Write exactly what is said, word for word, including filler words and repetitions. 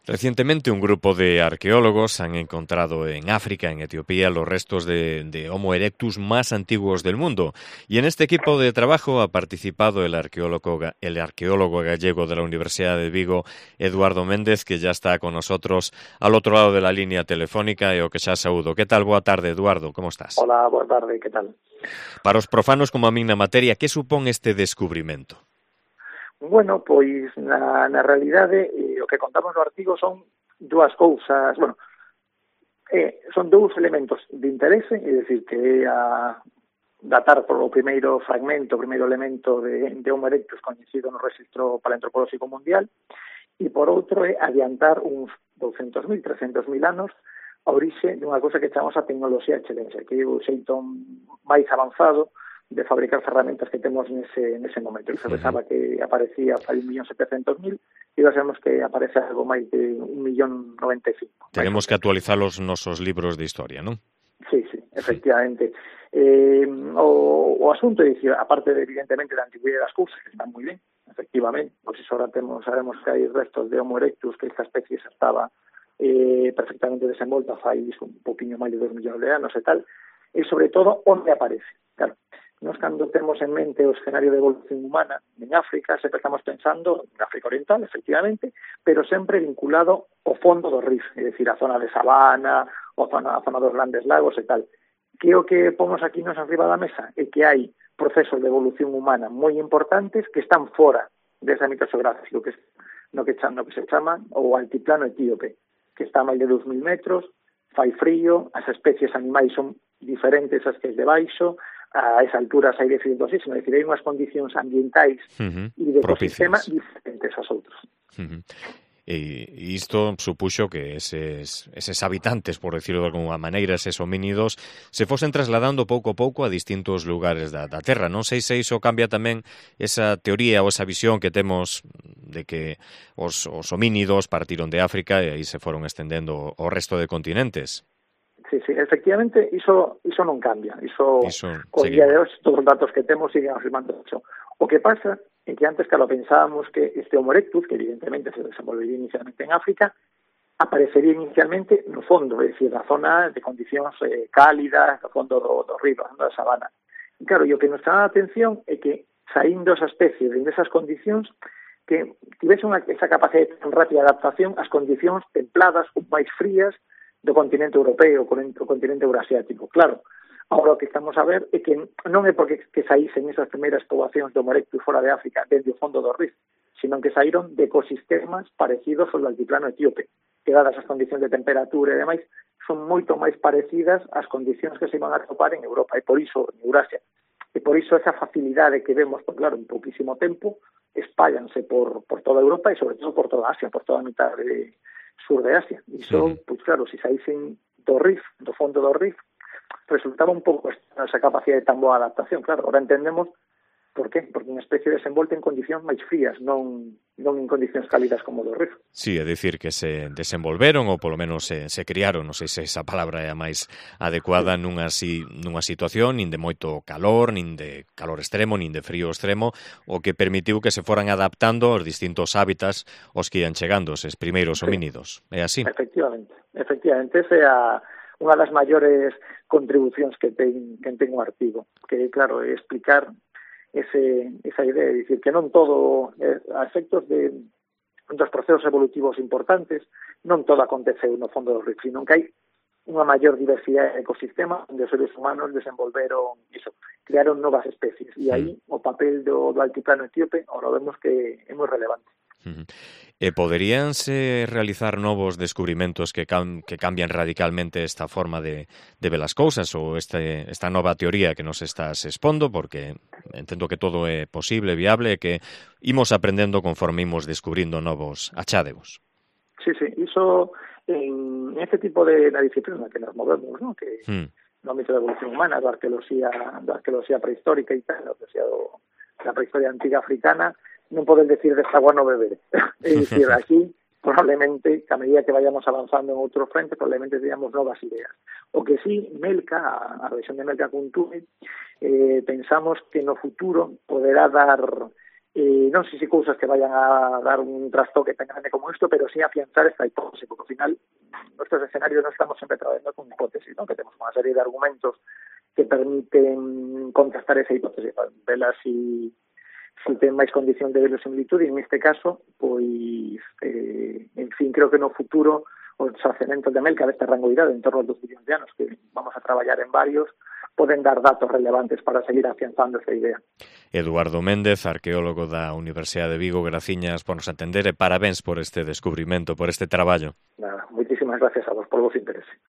Recientemente un grupo de arqueólogos han encontrado en África, en Etiopía, los restos de, de Homo erectus más antiguos del mundo. Y en este equipo de trabajo ha participado el arqueólogo, el arqueólogo gallego de la Universidad de Vigo, Eduardo Méndez, que ya está con nosotros al outro lado de la línea telefónica e o que xa saúdo. Que tal? Boa tarde, Eduardo, como estás? Hola, boa tarde, que tal? Para os profanos como a min na materia, que supón este descubrimento? Bueno, pois na, na realidade eh, o que contamos no artigo son dúas cousas, bueno, eh, son dous elementos de interese, é dicir, que é a datar por o primeiro fragmento, o primeiro elemento de, de Homo erectus coñecido no Rexistro Paleantropolóxico Mundial, e por outro é adiantar uns douscentos mil, trescentos mil anos a orixe dunha cousa que chamamos a tecnoloxía excelente, que é o xeito máis avanzado de fabricar ferramentas que temos nese, nese momento. Se pensaba uh -huh. que aparecía fai un millón setecientos mil e agora sabemos que aparece algo máis de un millón noventa e cinco. Tenemos que actualizar os nosos libros de historia, non? Sí, sí, efectivamente. Eh, o, o asunto é dicir, aparte de, evidentemente, da antigüidade das cousas, que están moi ben, efectivamente, pois iso ahora temos, sabemos que hai restos de Homo erectus, que esta especie xa estaba eh, perfectamente desenvolta fai un poquinho máis de dos millóns de anos e tal, e sobre todo, onde aparece. Claro, nos cando temos en mente o escenario de evolución humana en África, sempre estamos pensando en África Oriental, efectivamente, pero sempre vinculado ao fondo do Rif, é dicir, a zona de sabana, ou a zona, a zona dos grandes lagos e tal. Que o que pomos aquí nos arriba da mesa é que hai procesos de evolución humana moi importantes que están fora desa mito xeográfico, que no que, no que se chama o altiplano etíope, que está a máis de dous mil metros, fai frío, as especies animais son diferentes as que de baixo, a esa altura hai de fluidosísimo, é dicir, hai unhas condicións ambientais uh -huh. e de ecosistema diferentes aos outros. Uh -huh. E isto supuxo que eses, eses habitantes, por decirlo de alguma maneira, eses homínidos, se fosen trasladando pouco a pouco a distintos lugares da, da Terra. Non sei se iso cambia tamén esa teoría ou esa visión que temos de que os, os homínidos partiron de África e aí se foron estendendo ao resto de continentes. Sí, sí, efectivamente, iso, iso non cambia. Iso, iso con día de hoxe, todos os datos que temos siguen afirmando iso. O que pasa é que antes, cando pensábamos que este Homo erectus, que evidentemente se desenvolvería inicialmente en África, aparecería inicialmente no fondo, é dicir, na zona de condicións eh, cálidas, no fondo do, do río, da sabana. E claro, e o que nos chama a atención é que, saindo esa especie de esas condicións, que tivese unha, esa capacidade tan rápida de adaptación ás condicións templadas ou máis frías do continente europeo, o continente eurasiático. Claro, agora o que estamos a ver é que non é porque que saísen esas primeiras poboacións do Homo erectus fora de África desde o fondo do Rif, sino que saíron de ecosistemas parecidos ao altiplano etíope, que dadas as condicións de temperatura e demais, son moito máis parecidas ás condicións que se iban a topar en Europa, e por iso en Eurasia. E por iso esa facilidade que vemos, pues, claro, en pouquísimo tempo, espállanse por, por toda Europa e sobre todo por toda Asia, por toda a mitad de sur de Asia. E iso, uh-huh. Pois claro, se saísen do Rif, do fondo do Rif, resultaba un pouco esa capacidade de tan boa adaptación. Claro, ahora entendemos por qué, porque unha especie desenvolta en condicións máis frías, non, non en condicións cálidas como do Rif. Sí, é dicir que se desenvolveron ou polo menos se, se criaron, non sei se esa palabra é a máis adecuada, sí. nunha, si, nunha situación nin de moito calor, nin de calor extremo, nin de frío extremo, o que permitiu que se foran adaptando aos distintos hábitats aos que ian chegando eses primeiros homínidos. Sí. É así? Efectivamente, efectivamente, esa é a unha das maiores contribucións que ten, que ten o artigo, que, claro, é explicar ese, esa idea, é dicir, que non todo, eh, a efectos de dos procesos evolutivos importantes, non todo aconteceu no fondo do Rif, sino que hai unha maior diversidade de ecosistemas onde os seres humanos desenvolveron iso, crearon novas especies, e aí o papel do, do altiplano etíope, ahora vemos que é moi relevante. Uh -huh. E poderíanse realizar novos descubrimentos que, cam que cambian radicalmente esta forma de, de ver as cousas ou este, esta nova teoría que nos estás expondo, porque entendo que todo é posible, viable, e que imos aprendendo conforme imos descubrindo novos achádegos. Sí, sí, iso en este tipo de la disciplina que nos movemos, ¿no? Que hmm. no ámbito de evolución humana, da arqueoloxía, da arqueoloxía prehistórica e tal, da arqueoloxía do, da prehistoria antiga africana, non podes decir desta agua no beber. É dicir, aquí, probablemente, que a medida que vayamos avanzando en outros frentes, probablemente teníamos novas ideas. O que sí, Melca, a región de Melca Kuntumi, eh, pensamos que no futuro poderá dar Eh, non sei se cousas que vayan a dar un trastoque tan grande como isto, pero sí afianzar esta hipótesis, porque ao final nuestros escenarios non estamos sempre trabajando con hipótesis, ¿no? Que temos unha serie de argumentos que permiten contestar esa hipótesis, vela si, si ten máis condición de verosimilitude, e neste caso, pois, eh, en fin, creo que no futuro os xacementos de Melca deste rango de idade, en torno aos dos millóns de anos, que vamos a traballar en varios, poden dar datos relevantes para seguir afianzando esta idea. Eduardo Méndez, arqueólogo da Universidade de Vigo, graciñas por nos atender e parabéns por este descubrimento, por este traballo. Nada, moitísimas gracias a vos por vos interese.